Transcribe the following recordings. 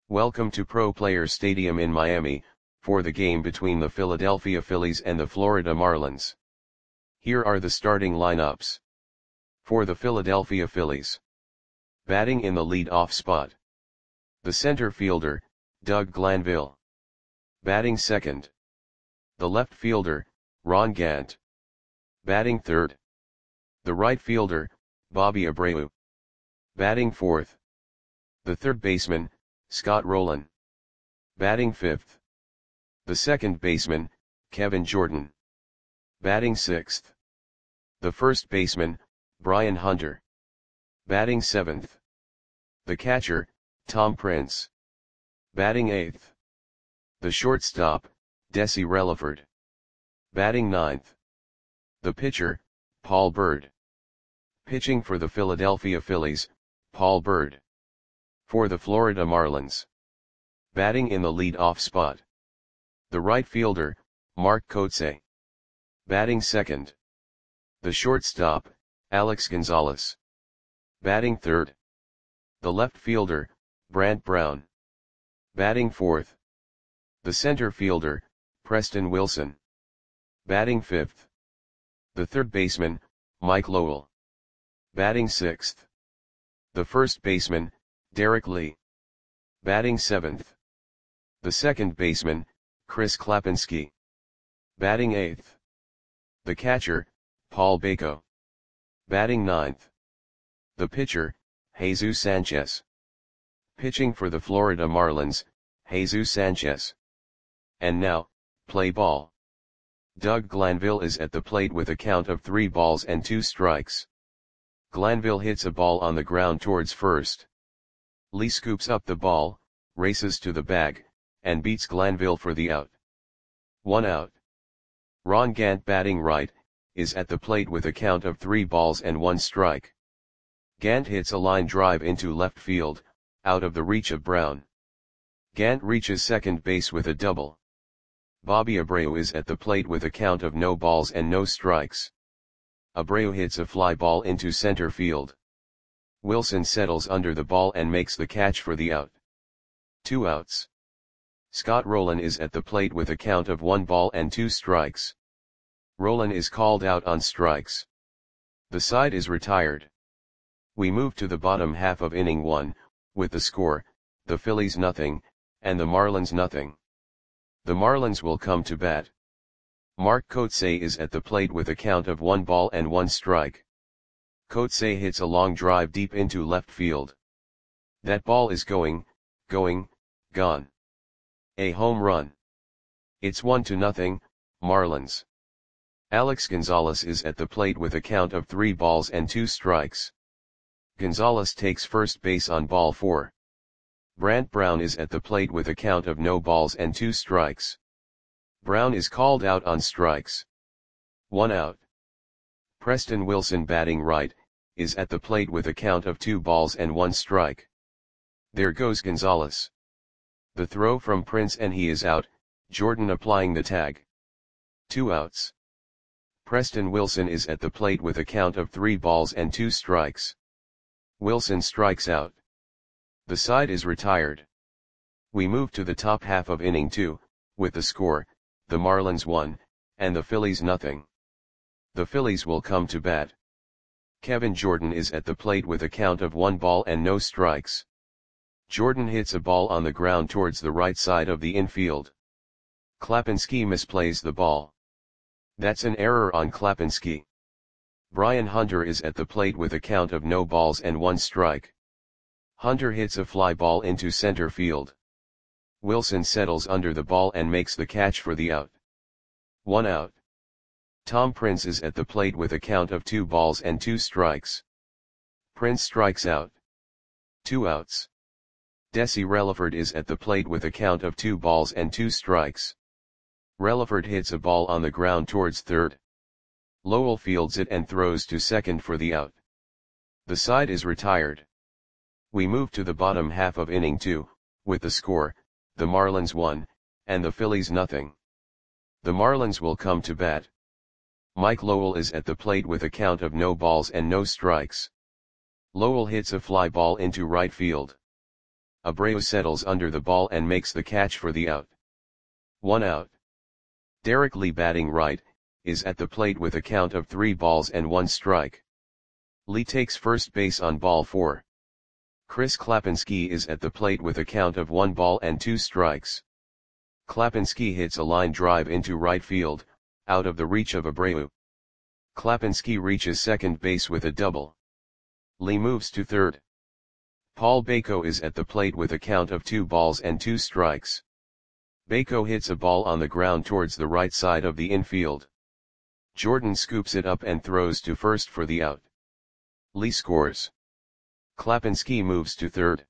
Welcome to Pro Players Stadium in Miami, for the game between the Philadelphia Phillies and the Florida Marlins. Here are the starting lineups. For the Philadelphia Phillies. Batting in the lead-off spot. The center fielder, Doug Glanville. Batting second. The left fielder, Ron Gant. Batting third. The right fielder, Bobby Abreu. Batting fourth. The third baseman, Scott Rolen. Batting fifth. The second baseman, Kevin Jordan. Batting sixth. The first baseman, Brian Hunter. Batting seventh. The catcher, Tom Prince. Batting eighth. The shortstop, Desi Relaford. Batting ninth. The pitcher, Paul Bird. Pitching for the Philadelphia Phillies, Paul Bird. For the Florida Marlins. Batting in the lead-off spot. The right fielder, Mark Kotsay. Batting second. The shortstop, Alex Gonzalez. Batting third. The left fielder, Brant Brown. Batting fourth. The center fielder, Preston Wilson. Batting fifth. The third baseman, Mike Lowell. Batting sixth. The first baseman, Derek Lee. Batting seventh. The second baseman, Chris Klapinski. Batting eighth. The catcher, Paul Bako. Batting ninth. The pitcher, Jesus Sanchez. Pitching for the Florida Marlins, Jesus Sanchez. And now, play ball. Doug Glanville is at the plate with a count of 3 balls and 2 strikes. Glanville hits a ball on the ground towards first. Lee scoops up the ball, races to the bag, and beats Glanville for the out. 1 out. Ron Gant, batting right, is at the plate with a count of 3 balls and 1 strike. Gant hits a line drive into left field, out of the reach of Brown. Gant reaches second base with a double. Bobby Abreu is at the plate with a count of no balls and no strikes. Abreu hits a fly ball into center field. Wilson settles under the ball and makes the catch for the out. 2 outs. Scott Rolen is at the plate with a count of 1 ball and 2 strikes. Rolen is called out on strikes. The side is retired. We move to the bottom half of inning 1, with the score, the Phillies nothing, and the Marlins nothing. The Marlins will come to bat. Mark Kotsay is at the plate with a count of 1 ball and 1 strike. Kotsay hits a long drive deep into left field. That ball is gone. A home run. It's 1-0, Marlins. Alex Gonzalez is at the plate with a count of 3 balls and 2 strikes. Gonzalez takes first base on ball 4. Brant Brown is at the plate with a count of no balls and 2 strikes. Brown is called out on strikes. 1 out. Preston Wilson, batting right, is at the plate with a count of 2 balls and 1 strike. There goes Gonzalez. The throw from Prince and he is out, Jordan applying the tag. 2 outs. Preston Wilson is at the plate with a count of 3 balls and 2 strikes. Wilson strikes out. The side is retired. We move to the top half of inning 2, with the score, the Marlins 1, and the Phillies nothing. The Phillies will come to bat. Kevin Jordan is at the plate with a count of 1 ball and no strikes. Jordan hits a ball on the ground towards the right side of the infield. Klapinski misplays the ball. That's an error on Klapinski. Brian Hunter is at the plate with a count of no balls and 1 strike. Hunter hits a fly ball into center field. Wilson settles under the ball and makes the catch for the out. 1 out. Tom Prince is at the plate with a count of 2 balls and 2 strikes. Prince strikes out. 2 outs. Desi Relaford is at the plate with a count of 2 balls and 2 strikes. Relaford hits a ball on the ground towards third. Lowell fields it and throws to second for the out. The side is retired. We move to the bottom half of inning 2, with the score, the Marlins 1, and the Phillies nothing. The Marlins will come to bat. Mike Lowell is at the plate with a count of no balls and no strikes. Lowell hits a fly ball into right field. Abreu settles under the ball and makes the catch for the out. 1 out. Derek Lee, batting right, is at the plate with a count of 3 balls and 1 strike. Lee takes first base on ball 4. Chris Klapinski is at the plate with a count of 1 ball and 2 strikes. Klapinski hits a line drive into right field, out of the reach of Abreu. Klapinski reaches second base with a double. Lee moves to third. Paul Bako is at the plate with a count of 2 balls and 2 strikes. Bako hits a ball on the ground towards the right side of the infield. Jordan scoops it up and throws to first for the out. Lee scores. Klapinski moves to third.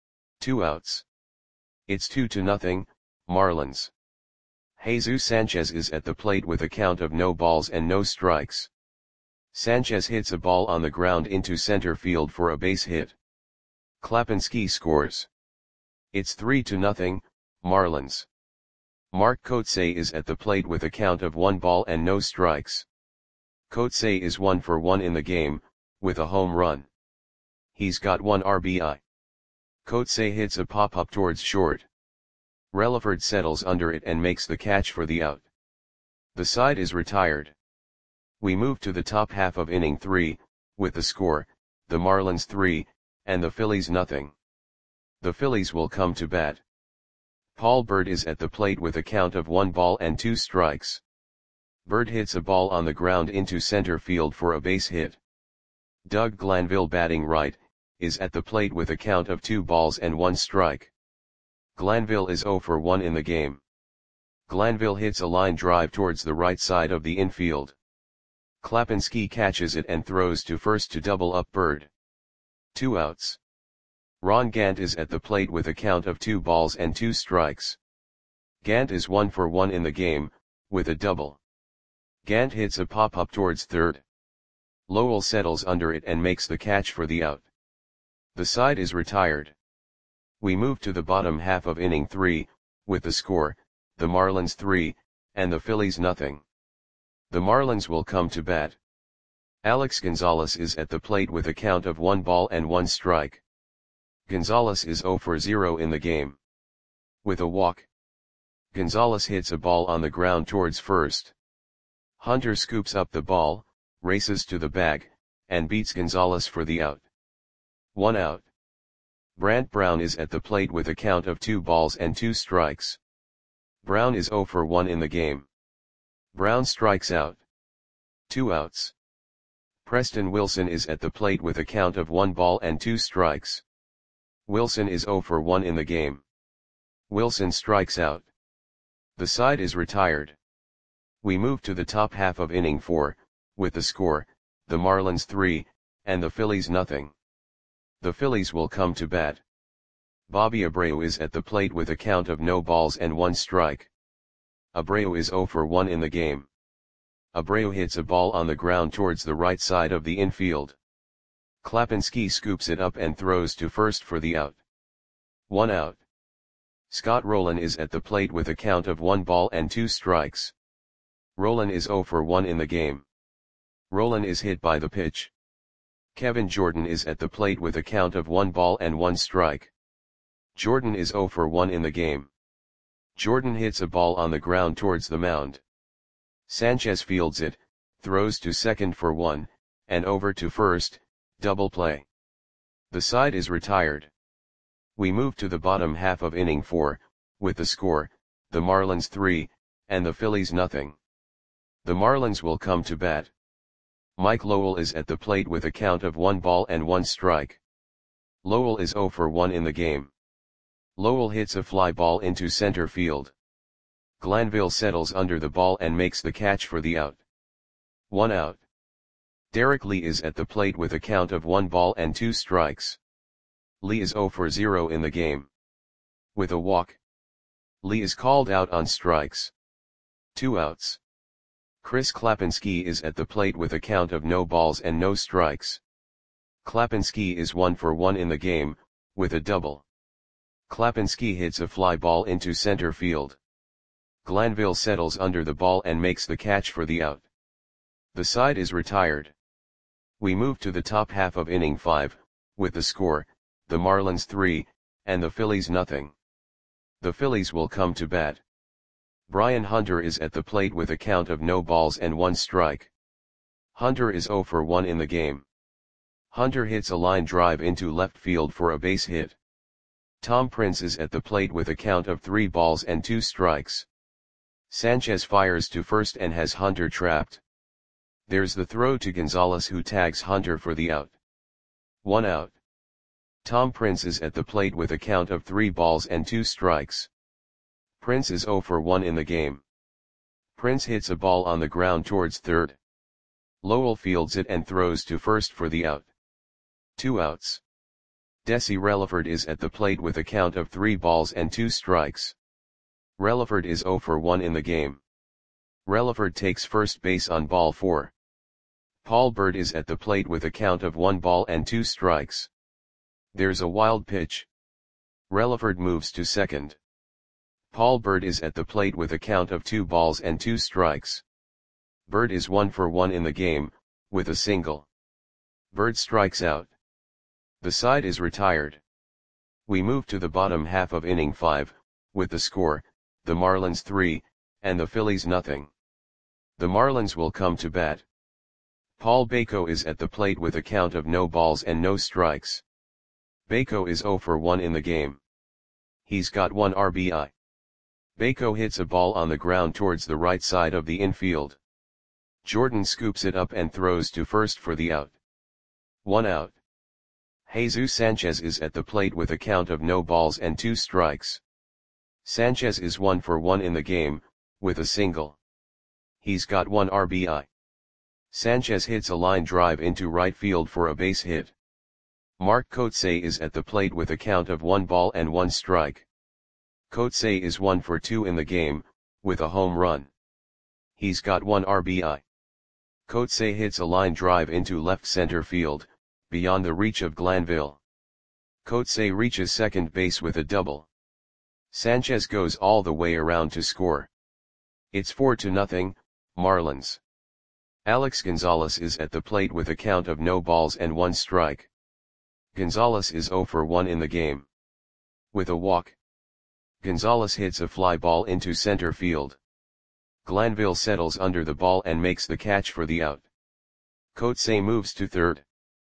2 outs. It's 2-0, Marlins. Jesus Sanchez is at the plate with a count of no balls and no strikes. Sanchez hits a ball on the ground into center field for a base hit. Klapinski scores. It's 3-0, Marlins. Mark Kotsay is at the plate with a count of 1 ball and no strikes. Kotsay is 1 for 1 in the game, with a home run. He's got 1 RBI. Kotsay hits a pop-up towards short. Relaford settles under it and makes the catch for the out. The side is retired. We move to the top half of inning 3, with the score, the Marlins 3, and the Phillies nothing. The Phillies will come to bat. Paul Bird is at the plate with a count of 1 ball and 2 strikes. Bird hits a ball on the ground into center field for a base hit. Doug Glanville, batting right, is at the plate with a count of 2 balls and 1 strike. Glanville is 0 for 1 in the game. Glanville hits a line drive towards the right side of the infield. Klapinski catches it and throws to first to double up Bird. 2 outs. Ron Gant is at the plate with a count of 2 balls and 2 strikes. Gant is 1 for 1 in the game, with a double. Gant hits a pop-up towards third. Lowell settles under it and makes the catch for the out. The side is retired. We move to the bottom half of inning 3, with the score, the Marlins 3, and the Phillies nothing. The Marlins will come to bat. Alex Gonzalez is at the plate with a count of 1 ball and 1 strike. Gonzalez is 0 for 0 in the game. With a walk. Gonzalez hits a ball on the ground towards first. Hunter scoops up the ball, races to the bag, and beats Gonzalez for the out. 1 out. Brant Brown is at the plate with a count of 2 balls and 2 strikes. Brown is 0 for 1 in the game. Brown strikes out. 2 outs. Preston Wilson is at the plate with a count of 1 ball and 2 strikes. Wilson is 0 for 1 in the game. Wilson strikes out. The side is retired. We move to the top half of inning 4, with the score, the Marlins 3, and the Phillies nothing. The Phillies will come to bat. Bobby Abreu is at the plate with a count of no balls and 1 strike. Abreu is 0 for 1 in the game. Abreu hits a ball on the ground towards the right side of the infield. Klapinski scoops it up and throws to first for the out. 1 out. Scott Rowland is at the plate with a count of 1 ball and 2 strikes. Rowland is 0 for 1 in the game. Rowland is hit by the pitch. Kevin Jordan is at the plate with a count of 1 ball and 1 strike. Jordan is 0 for 1 in the game. Jordan hits a ball on the ground towards the mound. Sanchez fields it, throws to second for 1, and over to first, double play. The side is retired. We move to the bottom half of inning 4, with the score, the Marlins 3, and the Phillies nothing. The Marlins will come to bat. Mike Lowell is at the plate with a count of 1 ball and 1 strike. Lowell is 0 for 1 in the game. Lowell hits a fly ball into center field. Glanville settles under the ball and makes the catch for the out. 1 out. Derek Lee is at the plate with a count of 1 ball and 2 strikes. Lee is 0 for 0 in the game. With a walk. Lee is called out on strikes. 2 outs. Chris Klapinski is at the plate with a count of no balls and no strikes. Klapinski is 1 for 1 in the game, with a double. Klapinski hits a fly ball into center field. Glanville settles under the ball and makes the catch for the out. The side is retired. We move to the top half of inning 5, with the score, the Marlins 3, and the Phillies nothing. The Phillies will come to bat. Brian Hunter is at the plate with a count of no balls and 1 strike. Hunter is 0 for 1 in the game. Hunter hits a line drive into left field for a base hit. Tom Prince is at the plate with a count of 3 balls and 2 strikes. Sanchez fires to first and has Hunter trapped. There's the throw to Gonzalez, who tags Hunter for the out. 1 out. Tom Prince is at the plate with a count of 3 balls and 2 strikes. Prince is 0 for 1 in the game. Prince hits a ball on the ground towards third. Lowell fields it and throws to first for the out. 2 outs. Desi Relaford is at the plate with a count of 3 balls and 2 strikes. Relaford is 0 for 1 in the game. Relaford takes first base on ball 4. Paul Bird is at the plate with a count of 1 ball and 2 strikes. There's a wild pitch. Relaford moves to second. Paul Bird is at the plate with a count of 2 balls and 2 strikes. Bird is 1 for 1 in the game, with a single. Bird strikes out. The side is retired. We move to the bottom half of inning 5, with the score, the Marlins 3, and the Phillies nothing. The Marlins will come to bat. Paul Bako is at the plate with a count of no balls and no strikes. Bako is 0 for 1 in the game. He's got 1 RBI. Bako hits a ball on the ground towards the right side of the infield. Jordan scoops it up and throws to first for the out. 1 out. Jesus Sanchez is at the plate with a count of no balls and 2 strikes. Sanchez is 1 for 1 in the game, with a single. He's got 1 RBI. Sanchez hits a line drive into right field for a base hit. Mark Kotsay is at the plate with a count of 1 ball and 1 strike. Kotsay is 1 for 2 in the game, with a home run. He's got 1 RBI. Kotsay hits a line drive into left center field, beyond the reach of Glanville. Kotsay reaches second base with a double. Sanchez goes all the way around to score. It's 4-0, Marlins. Alex Gonzalez is at the plate with a count of no balls and 1 strike. Gonzalez is 0 for 1 in the game. With a walk. Gonzalez hits a fly ball into center field. Glanville settles under the ball and makes the catch for the out. Kotsay moves to third.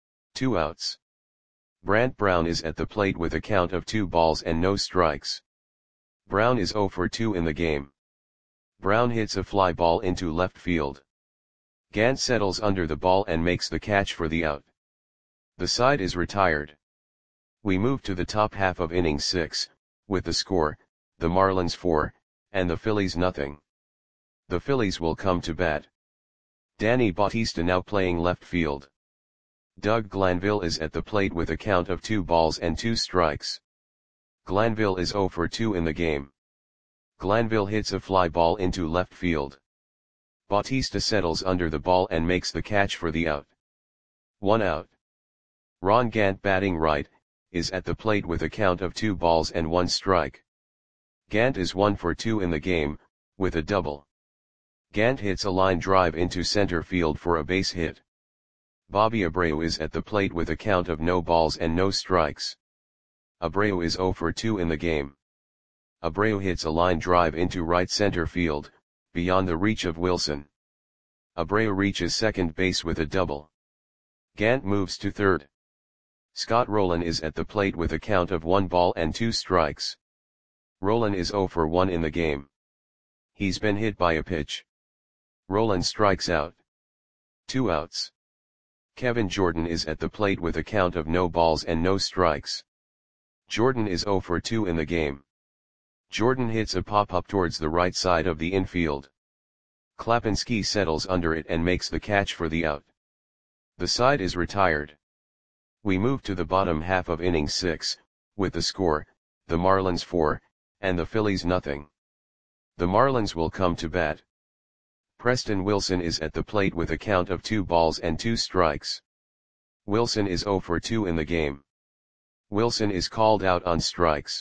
2 outs. Brant Brown is at the plate with a count of 2 balls and no strikes. Brown is 0 for 2 in the game. Brown hits a fly ball into left field. Gant settles under the ball and makes the catch for the out. The side is retired. We move to the top half of inning 6, with the score, the Marlins 4, and the Phillies nothing. The Phillies will come to bat. Danny Bautista now playing left field. Doug Glanville is at the plate with a count of 2 balls and 2 strikes. Glanville is 0 for 2 in the game. Glanville hits a fly ball into left field. Bautista settles under the ball and makes the catch for the out. 1 out. Ron Gant, batting right, is at the plate with a count of 2 balls and 1 strike. Gant is 1 for 2 in the game, with a double. Gant hits a line drive into center field for a base hit. Bobby Abreu is at the plate with a count of no balls and no strikes. Abreu is 0 for 2 in the game. Abreu hits a line drive into right center field, beyond the reach of Wilson. Abreu reaches second base with a double. Gant moves to third. Scott Rowland is at the plate with a count of 1 ball and 2 strikes. Rowland is 0 for 1 in the game. He's been hit by a pitch. Rowland strikes out. 2 outs. Kevin Jordan is at the plate with a count of no balls and no strikes. Jordan is 0 for 2 in the game. Jordan hits a pop-up towards the right side of the infield. Klapinski settles under it and makes the catch for the out. The side is retired. We move to the bottom half of inning 6, with the score, the Marlins 4, and the Phillies nothing. The Marlins will come to bat. Preston Wilson is at the plate with a count of 2 balls and 2 strikes. Wilson is 0 for 2 in the game. Wilson is called out on strikes.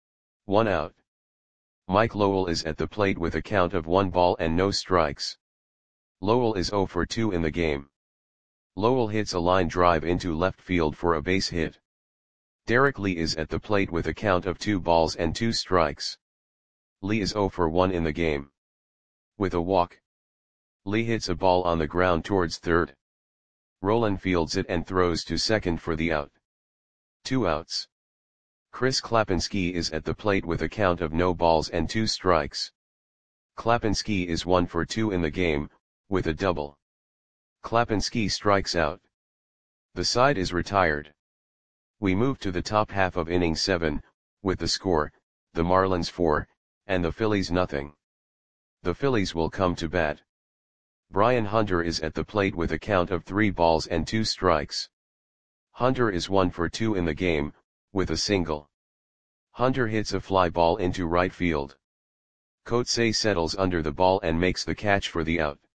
1 out. Mike Lowell is at the plate with a count of 1 ball and no strikes. Lowell is 0 for 2 in the game. Lowell hits a line drive into left field for a base hit. Derek Lee is at the plate with a count of 2 balls and 2 strikes. Lee is 0 for 1 in the game. With a walk, Lee hits a ball on the ground towards third. Roland fields it and throws to second for the out. 2 outs. Chris Klapinski is at the plate with a count of no balls and 2 strikes. Klapinski is 1 for 2 in the game, with a double. Klapinski strikes out. The side is retired. We move to the top half of inning 7, with the score, the Marlins 4, and the Phillies nothing. The Phillies will come to bat. Brian Hunter is at the plate with a count of 3 balls and 2 strikes. Hunter is 1 for 2 in the game, with a single. Hunter hits a fly ball into right field. Coetzee settles under the ball and makes the catch for the out.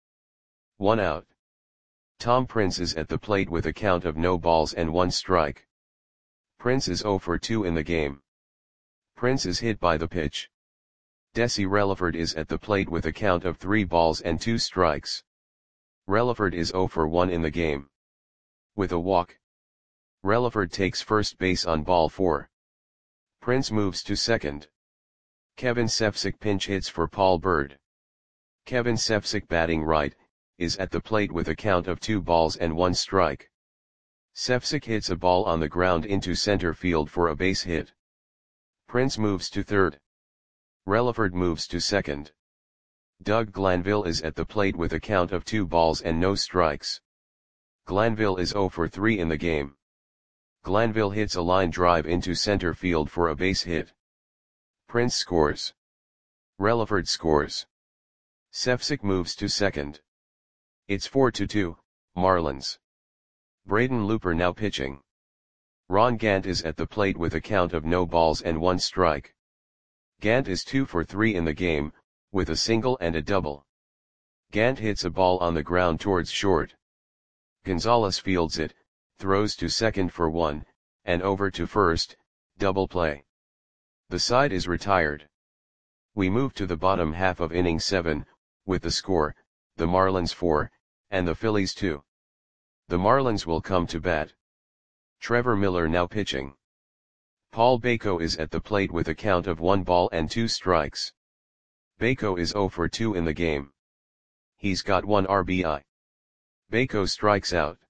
1 out. Tom Prince is at the plate with a count of no balls and 1 strike. Prince is 0 for 2 in the game. Prince is hit by the pitch. Desi Relaford is at the plate with a count of 3 balls and 2 strikes. Relaford is 0 for 1 in the game. With a walk, Relaford takes first base on ball 4. Prince moves to second. Kevin Sefcik pinch hits for Paul Bird. Kevin Sefcik, batting right, is at the plate with a count of 2 balls and 1 strike. Sefcik hits a ball on the ground into center field for a base hit. Prince moves to third. Relaford moves to second. Doug Glanville is at the plate with a count of 2 balls and no strikes. Glanville is 0 for 3 in the game. Glanville hits a line drive into center field for a base hit. Prince scores. Relaford scores. Sefcik moves to second. It's 4-2, Marlins. Braden Looper now pitching. Ron Gant is at the plate with a count of no balls and 1 strike. Gant is 2 for 3 in the game, with a single and a double. Gant hits a ball on the ground towards short. Gonzalez fields it, throws to second for 1, and over to first, double play. The side is retired. We move to the bottom half of inning 7, with the score, the Marlins 4, and the Phillies 2. The Marlins will come to bat. Trevor Miller now pitching. Paul Bako is at the plate with a count of 1 ball and 2 strikes. Bako is 0 for 2 in the game. He's got 1 RBI. Bako strikes out.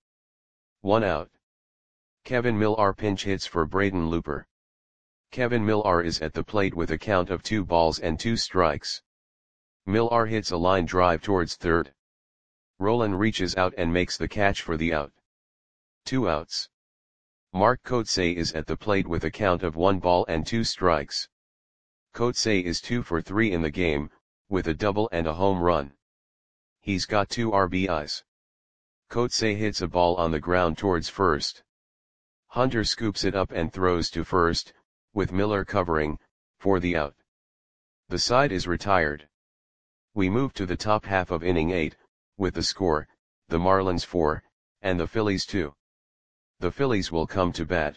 1 out. Kevin Millar pinch hits for Braden Looper. Kevin Millar is at the plate with a count of 2 balls and 2 strikes. Millar hits a line drive towards third. Roland reaches out and makes the catch for the out. 2 outs. Mark Coetzee is at the plate with a count of 1 ball and 2 strikes. Coetzee is 2 for 3 in the game, with a double and a home run. He's got 2 RBIs. Coetzee hits a ball on the ground towards first. Hunter scoops it up and throws to first, with Miller covering, for the out. The side is retired. We move to the top half of inning 8, with the score, the Marlins 4, and the Phillies 2. The Phillies will come to bat.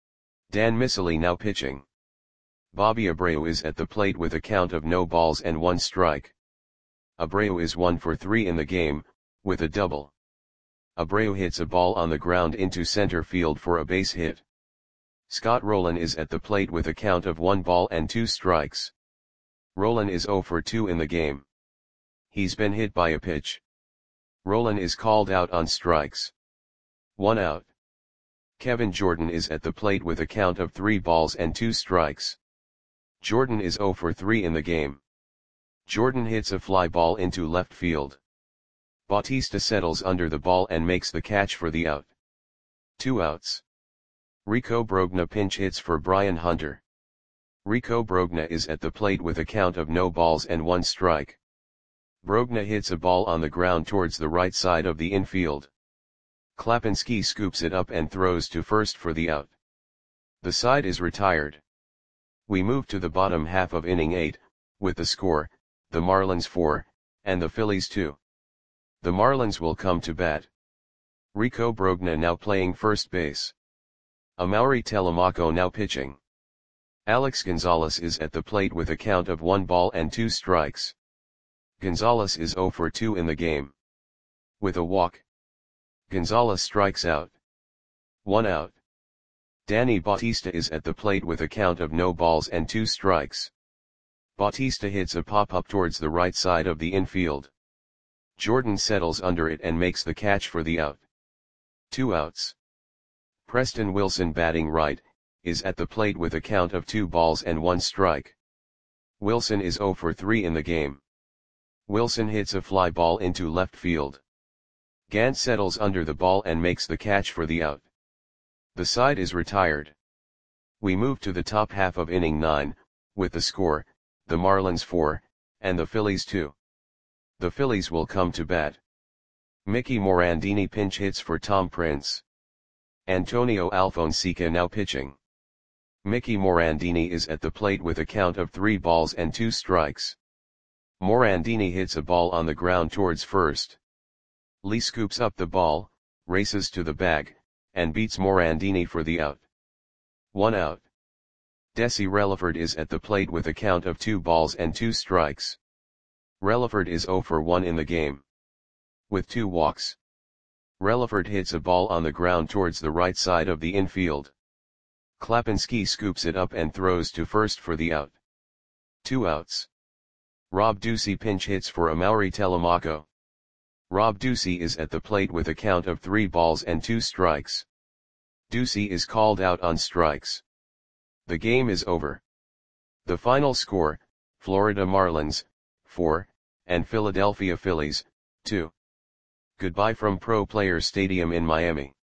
Dan Miceli now pitching. Bobby Abreu is at the plate with a count of no balls and 1 strike. Abreu is 1 for 3 in the game, with a double. Abreu hits a ball on the ground into center field for a base hit. Scott Rolen is at the plate with a count of 1 ball and 2 strikes. Rolen is 0 for 2 in the game. He's been hit by a pitch. Rolen is called out on strikes. 1 out. Kevin Jordan is at the plate with a count of 3 balls and 2 strikes. Jordan is 0 for 3 in the game. Jordan hits a fly ball into left field. Bautista settles under the ball and makes the catch for the out. 2 outs. Rico Brogna pinch hits for Brian Hunter. Rico Brogna is at the plate with a count of no balls and 1 strike. Brogna hits a ball on the ground towards the right side of the infield. Klapinski scoops it up and throws to first for the out. The side is retired. We move to the bottom half of inning 8, with the score, the Marlins 4, and the Phillies 2. The Marlins will come to bat. Rico Brogna now playing first base. Amaury Telemaco now pitching. Alex Gonzalez is at the plate with a count of 1 ball and 2 strikes. Gonzalez is 0 for 2 in the game. With a walk, Gonzalez strikes out. 1 out. Danny Bautista is at the plate with a count of no balls and 2 strikes. Bautista hits a pop-up towards the right side of the infield. Jordan settles under it and makes the catch for the out. 2 outs. Preston Wilson, batting right, is at the plate with a count of 2 balls and 1 strike. Wilson is 0 for 3 in the game. Wilson hits a fly ball into left field. Gant settles under the ball and makes the catch for the out. The side is retired. We move to the top half of inning 9, with the score, the Marlins 4, and the Phillies 2. The Phillies will come to bat. Mickey Morandini pinch hits for Tom Prince. Antonio Alfonseca now pitching. Mickey Morandini is at the plate with a count of 3 balls and 2 strikes. Morandini hits a ball on the ground towards first. Lee scoops up the ball, races to the bag, and beats Morandini for the out. 1 out. Desi Relaford is at the plate with a count of 2 balls and 2 strikes. Relaford is 0 for 1 in the game. With 2 walks. Relaford hits a ball on the ground towards the right side of the infield. Klapinski scoops it up and throws to first for the out. 2 outs. Rob Ducey pinch hits for Amaury Telemaco. Rob Ducey is at the plate with a count of 3 balls and 2 strikes. Ducey is called out on strikes. The game is over. The final score, Florida Marlins, 4, and Philadelphia Phillies, 2. Goodbye from Pro Players Stadium in Miami.